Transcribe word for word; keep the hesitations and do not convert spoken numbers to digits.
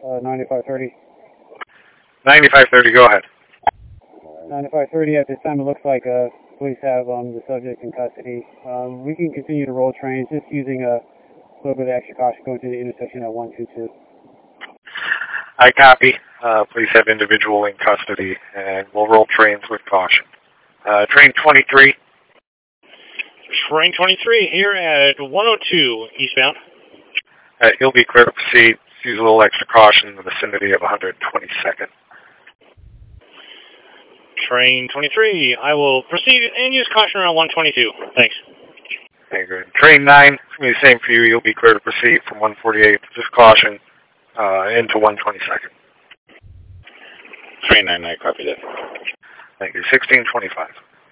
uh, ninety-five thirty. ninety-five thirty, go ahead. ninety-five thirty, at this time it looks like uh, police have um, the subject in custody. Um, we can continue to roll trains just using a little bit of extra caution going to the intersection at one two two. I copy. Uh, police have individual in custody, and we'll roll trains with caution. Uh, train twenty-three. Train twenty-three here at one oh two eastbound. Uh, you'll be clear to proceed. Use a little extra caution in the vicinity of one hundred twenty-second. Train twenty-three, I will proceed and use caution around one twenty-two. Thanks. Very good. Train nine, it's going to be the same for you. You'll be clear to proceed from one forty-eight. Just caution uh, into one twenty-second. Train nine, I copy that. Thank you. sixteen twenty-five.